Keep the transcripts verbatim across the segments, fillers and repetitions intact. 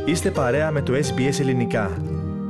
Είστε παρέα με το Ες Μπι Ες Ελληνικά.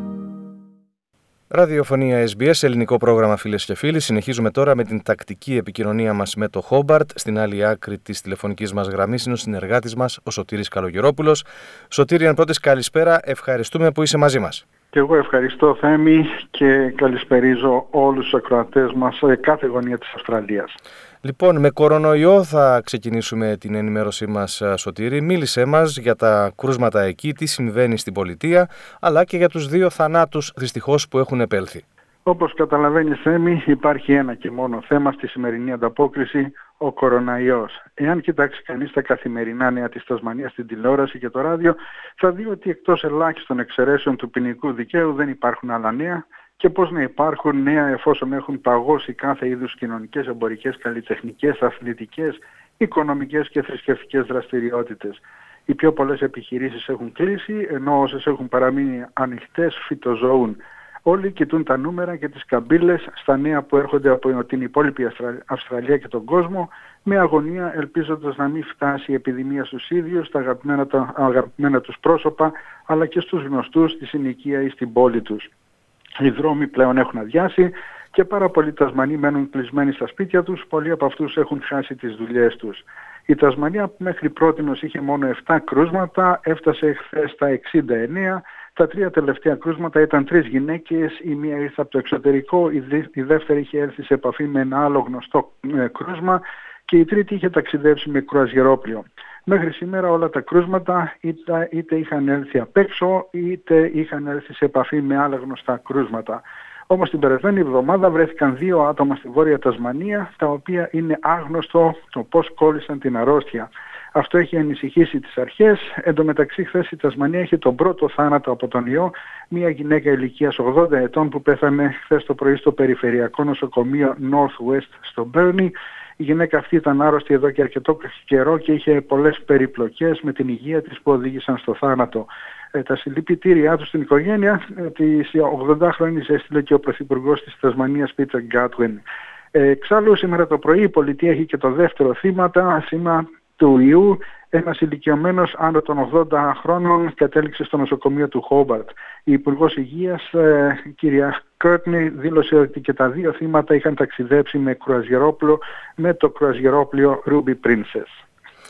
Ραδιοφωνία Ες Μπι Ες, ελληνικό πρόγραμμα, φίλες και φίλοι. Συνεχίζουμε τώρα με την τακτική επικοινωνία μας με το Χόμπαρτ. Στην άλλη άκρη της τηλεφωνικής μας γραμμής είναι ο συνεργάτης μας, ο Σωτήρης Καλογερόπουλος. Σωτήρη, αν πρώτης, καλησπέρα. Ευχαριστούμε που είσαι μαζί μας. Και εγώ ευχαριστώ, Θέμη, και καλησπερίζω όλους τους ακροατές μας σε κάθε γωνία της Αυστραλίας. Λοιπόν, με κορονοϊό θα ξεκινήσουμε την ενημέρωσή μας, Σωτήρη. Μίλησέ μας για τα κρούσματα εκεί, τι συμβαίνει στην πολιτεία, αλλά και για τους δύο θανάτους δυστυχώς που έχουν επέλθει. Όπως καταλαβαίνεις, Θέμη, υπάρχει ένα και μόνο θέμα στη σημερινή ανταπόκριση, ο κοροναϊός. Εάν κοιτάξει κανείς τα καθημερινά νέα της Τασμανίας στην τηλεόραση και το ράδιο, θα δει ότι εκτός ελάχιστων εξαιρέσεων του ποινικού δικαίου δεν υπάρχουν άλλα νέα. Και πώς να υπάρχουν νέα εφόσον έχουν παγώσει κάθε είδους κοινωνικές, εμπορικές, καλλιτεχνικές, αθλητικές, οικονομικές και θρησκευτικές δραστηριότητες. Οι πιο πολλές επιχειρήσεις έχουν κλείσει, ενώ όσες έχουν παραμείνει ανοιχτές φυτοζωούν. Όλοι κοιτούν τα νούμερα και τις καμπύλες στα νέα που έρχονται από την υπόλοιπη Αυστραλία και τον κόσμο, με αγωνία ελπίζοντας να μην φτάσει η επιδημία στους ίδιους, στα αγαπημένα, τα αγαπημένα τους πρόσωπα, αλλά και στους γνωστούς στη συνοικία ή στην πόλη τους. Οι δρόμοι πλέον έχουν αδειάσει και πάρα πολλοί Τασμανοί μένουν κλεισμένοι στα σπίτια τους, πολλοί από αυτούς έχουν χάσει τις δουλειές τους. Η Τασμανία που μέχρι πρότινος είχε μόνο επτά κρούσματα, έφτασε χθες στα εξήντα εννέα. Τα τρία τελευταία κρούσματα ήταν τρεις γυναίκες, η μία ήρθε από το εξωτερικό, η δεύτερη είχε έρθει σε επαφή με ένα άλλο γνωστό κρούσμα και η τρίτη είχε ταξιδέψει με κρουαζιερόπλιο. Μέχρι σήμερα όλα τα κρούσματα είτε, είτε είχαν έρθει απ' έξω είτε είχαν έρθει σε επαφή με άλλα γνωστά κρούσματα. Όμως την περασμένη εβδομάδα βρέθηκαν δύο άτομα στη Βόρεια Τασμανία, τα οποία είναι άγνωστο το πώς κόλλησαν την αρρώστια. Αυτό έχει ανησυχήσει τις αρχές. Εν τω μεταξύ, χθες η Τασμανία είχε τον πρώτο θάνατο από τον ιό, μια γυναίκα ηλικίας ογδόντα ετών που πέθανε χθες το πρωί στο περιφερειακό νοσοκομείο North West στο Μπέρνι. Η γυναίκα αυτή ήταν άρρωστη εδώ και αρκετό καιρό και είχε πολλές περιπλοκές με την υγεία της που οδήγησαν στο θάνατο. Ε, τα συλληπιτήριά του στην οικογένεια ε, της ογδοντάχρονης έστειλε και ο Πρωθυπουργός της Τασμανίας Πίτερ Γκάτουιν. Ε, εξάλλου σήμερα το πρωί η πολιτεία έχει και το δεύτερο θύμα, θύμα του ιού. Ένας ηλικιωμένος άνω των ογδόντα χρόνων κατέληξε στο νοσοκομείο του Χόμπαρτ. Η Υπουργός Υγείας, ε, κυρία Κέρτνι, δήλωσε ότι και τα δύο θύματα είχαν ταξιδέψει με κρουαζιερόπλο, με το κρουαζιερόπλιο Ruby Princess.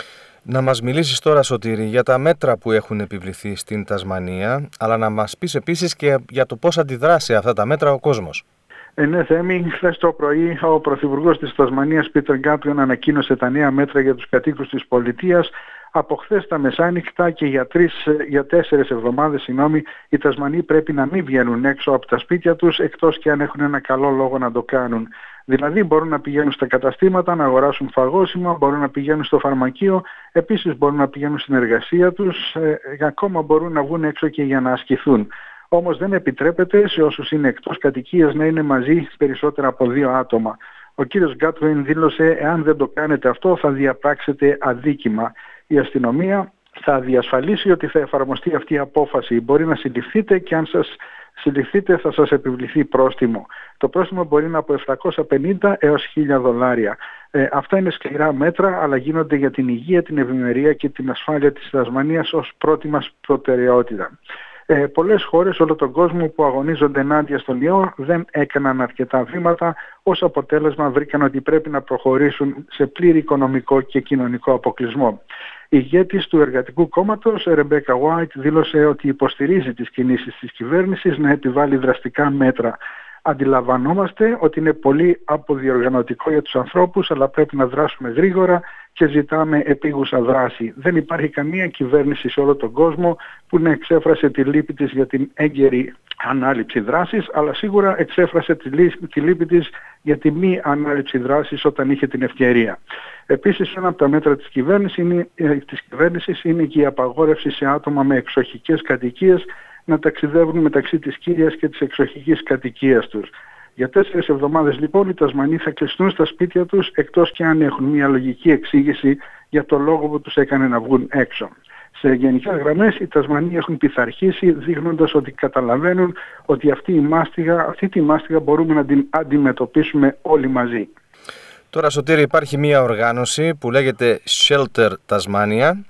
Να μας μιλήσεις τώρα, Σωτήρη, για τα μέτρα που έχουν επιβληθεί στην Τασμανία, αλλά να μας πεις επίσης και για το πώς αντιδράσει σε αυτά τα μέτρα ο κόσμος. Ε, ναι, Θέμη, χθες το πρωί ο Πρωθυπουργός της Τασμανίας Πίτερ Γκάτουιν ανακοίνωσε τα νέα μέτρα για τους κατοίκους της πολιτείας. Από χθες τα μεσάνυχτα και για, τρεις, για τέσσερις εβδομάδες συγγνώμη, οι Τασμανοί πρέπει να μην βγαίνουν έξω από τα σπίτια τους, εκτός και αν έχουν ένα καλό λόγο να το κάνουν. Δηλαδή μπορούν να πηγαίνουν στα καταστήματα, να αγοράσουν φαγόσιμα, μπορούν να πηγαίνουν στο φαρμακείο, επίσης μπορούν να πηγαίνουν στην εργασία τους, ε, ακόμα μπορούν να βγουν έξω και για να ασκηθούν. Όμως δεν επιτρέπεται σε όσους είναι εκτός κατοικίας να είναι μαζί περισσότερα από δύο άτομα. Ο κύριος Γκάτουιν δήλωσε, εάν δεν το κάνετε αυτό θα διαπράξετε αδίκημα. Η αστυνομία θα διασφαλίσει ότι θα εφαρμοστεί αυτή η απόφαση. Μπορεί να συλληφθείτε και αν σας συλληφθείτε θα σας επιβληθεί πρόστιμο. Το πρόστιμο μπορεί να είναι από επτακόσια πενήντα έως χίλια δολάρια. Ε, αυτά είναι σκληρά μέτρα, αλλά γίνονται για την υγεία, την ευημερία και την ασφάλεια της Τασμανίας ως πρώτη μας προτεραιότητα. Ε, πολλές χώρες όλο τον κόσμο που αγωνίζονται ενάντια στον ιό δεν έκαναν αρκετά βήματα, ως αποτέλεσμα βρήκαν ότι πρέπει να προχωρήσουν σε πλήρη οικονομικό και κοινωνικό αποκλεισμό. Η ηγέτης του Εργατικού Κόμματος, Ρεμπέκα White, δήλωσε ότι υποστηρίζει τις κινήσεις της κυβέρνησης να επιβάλλει δραστικά μέτρα. Αντιλαμβανόμαστε ότι είναι πολύ αποδιοργανωτικό για τους ανθρώπους, αλλά πρέπει να δράσουμε γρήγορα και ζητάμε επίγουσα δράση. Δεν υπάρχει καμία κυβέρνηση σε όλο τον κόσμο που να εξέφρασε τη λύπη της για την έγκαιρη ανάληψη δράσης, αλλά σίγουρα εξέφρασε τη λύπη της για τη μη ανάληψη δράσης όταν είχε την ευκαιρία. Επίσης, ένα από τα μέτρα της κυβέρνησης είναι, της κυβέρνησης είναι και η απαγόρευση σε άτομα με εξοχικές κατοικίες να ταξιδεύουν μεταξύ της κύριας και της εξοχικής κατοικίας τους. Για τέσσερις εβδομάδες λοιπόν οι Τασμανοί θα κλειστούν στα σπίτια τους, εκτός και αν έχουν μια λογική εξήγηση για το λόγο που τους έκανε να βγουν έξω. Σε γενικές γραμμές οι Τασμανοί έχουν πειθαρχήσει, δείχνοντας ότι καταλαβαίνουν ότι αυτή, η μάστιγα, αυτή τη μάστιγα μπορούμε να την αντιμετωπίσουμε όλοι μαζί. Τώρα, Σωτήρη, υπάρχει μια οργάνωση που λέγεται Shelter Tasmania.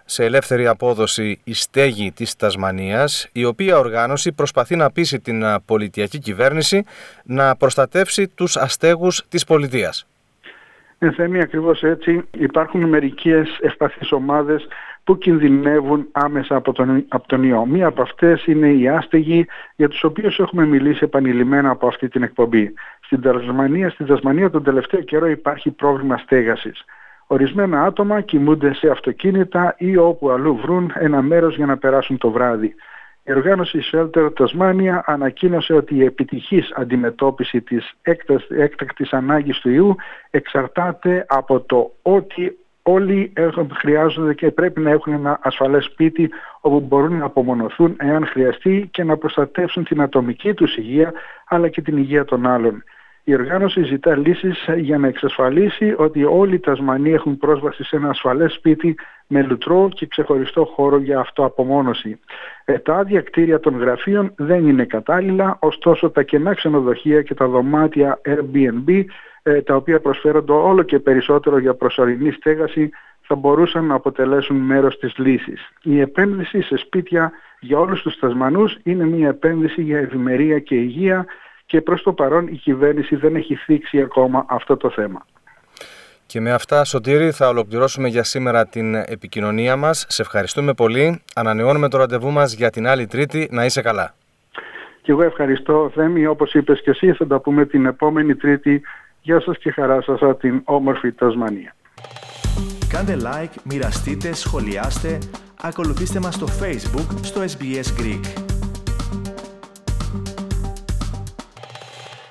σε ελεύθερη απόδοση η στέγη της Τασμανίας, η οποία οργάνωση προσπαθεί να πείσει την πολιτιακή κυβέρνηση να προστατεύσει τους αστέγους της πολιτείας. Ε, Θέμη, ακριβώς έτσι. Υπάρχουν μερικές ευπαθείς ομάδες που κινδυνεύουν άμεσα από τον, από τον ιό. Μία από αυτές είναι οι άστεγοι, για τους οποίους έχουμε μιλήσει επανειλημμένα από αυτή την εκπομπή. Στην Τασμανία, στην Τασμανία τον τελευταίο καιρό υπάρχει πρόβλημα στέγασης. Ορισμένα άτομα κοιμούνται σε αυτοκίνητα ή όπου αλλού βρουν ένα μέρος για να περάσουν το βράδυ. Η οργάνωση Shelter Tasmania ανακοίνωσε ότι η επιτυχής αντιμετώπιση της έκτακτης ανάγκης του ιού εξαρτάται από το ότι όλοι χρειάζονται και πρέπει να έχουν ένα ασφαλές σπίτι όπου μπορούν να απομονωθούν εάν χρειαστεί και να προστατεύσουν την ατομική τους υγεία αλλά και την υγεία των άλλων. Η οργάνωση ζητά λύσεις για να εξασφαλίσει ότι όλοι οι Τασμανοί έχουν πρόσβαση σε ένα ασφαλές σπίτι με λουτρό και ξεχωριστό χώρο για αυτοαπομόνωση. Ε, τα άδεια κτίρια των γραφείων δεν είναι κατάλληλα, ωστόσο τα κενά ξενοδοχεία και τα δωμάτια Airbnb, ε, τα οποία προσφέρονται όλο και περισσότερο για προσωρινή στέγαση, θα μπορούσαν να αποτελέσουν μέρος της λύσης. Η επένδυση σε σπίτια για όλους τους Τασμανούς είναι μια επένδυση για ευημερία και υγεία, και προς το παρόν η κυβέρνηση δεν έχει θίξει ακόμα αυτό το θέμα. Και με αυτά, Σωτήρη, θα ολοκληρώσουμε για σήμερα την επικοινωνία μας. Σε ευχαριστούμε πολύ. Ανανεώνουμε το ραντεβού μας για την άλλη Τρίτη. Να είσαι καλά. Και εγώ ευχαριστώ, Θέμη. Όπως είπες και εσύ, θα τα πούμε την επόμενη Τρίτη. Γεια σας και χαρά σας από την όμορφη Τασμανία. Κάντε like, μοιραστείτε, σχολιάστε, ακολουθήστε μας στο Facebook, στο ες μπι ες Greek.